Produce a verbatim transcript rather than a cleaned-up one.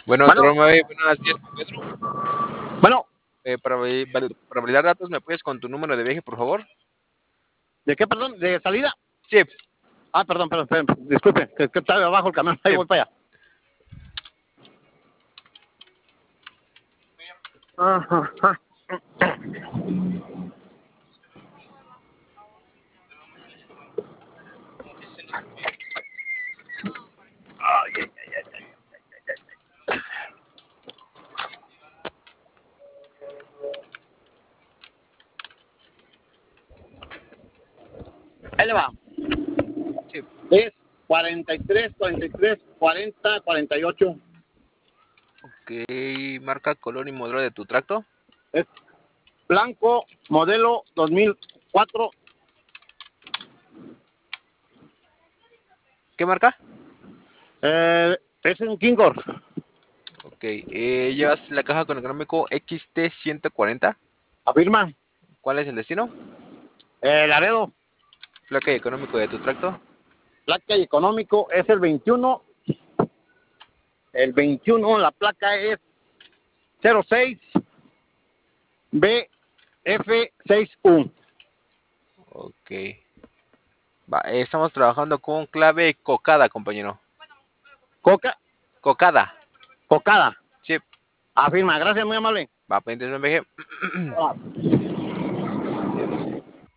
Bueno, Bueno, Toroma, buenos días, con Pedro. bueno, Eh, para, vali- val- para validar datos, ¿me puedes con tu número de viaje, por favor? ¿de qué, perdón? ¿De salida? Sí, Ah, perdón, perdón, perdón, disculpe, que, que está abajo el camión, ahí sí. voy para allá. Ajá, ajá. Ay, ay, ay, ay, ay. Ahí le va. Sí. Es cuarenta y tres, cuarenta y tres, cuarenta, cuarenta y ocho. Ok, marca, color y modelo de tu tracto. Es blanco, modelo dos mil cuatro. ¿Qué marca? Eh, es un Kingor. Ok, eh, llevas la caja con económico X T ciento cuarenta. Afirma. ¿Cuál es el destino? Eh, Laredo, Placa y económico de tu tracto. placa y económico es el veintiuno. El veintiuno, la placa es cero seis B F seis U. Ok. Va, eh, estamos trabajando con clave cocada, compañero. Coca, Cocada. cocada. Sí, Afirma, gracias, muy amable. va, pendientes, B M G. Hola.